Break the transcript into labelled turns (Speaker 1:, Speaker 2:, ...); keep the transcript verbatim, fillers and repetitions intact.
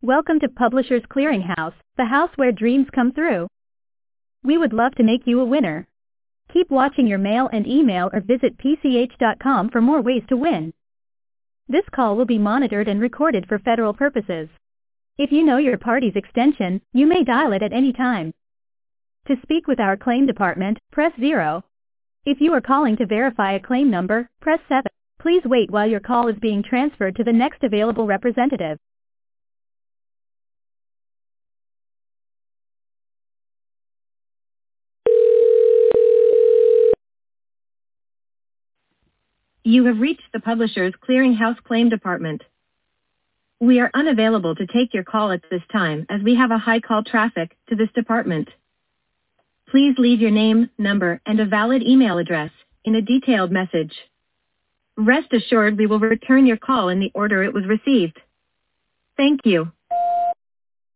Speaker 1: Welcome to Publishers Clearinghouse, the house where dreams come through. We would love to make you a winner. Keep watching your mail and email or visit P C H dot com for more ways to win. This call will be monitored and recorded for federal purposes. If you know your party's extension, you may dial it at any time. To speak with our claim department, press zero. If you are calling to verify a claim number, press seven. Please wait while your call is being transferred to the next available representative. You have reached the Publishers Clearinghouse Claim Department. We are unavailable to take your call at this time as we have a high call traffic to this department. Please leave your name, number, and a valid email address in a detailed message. Rest assured we will return your call in the order it was received. Thank you.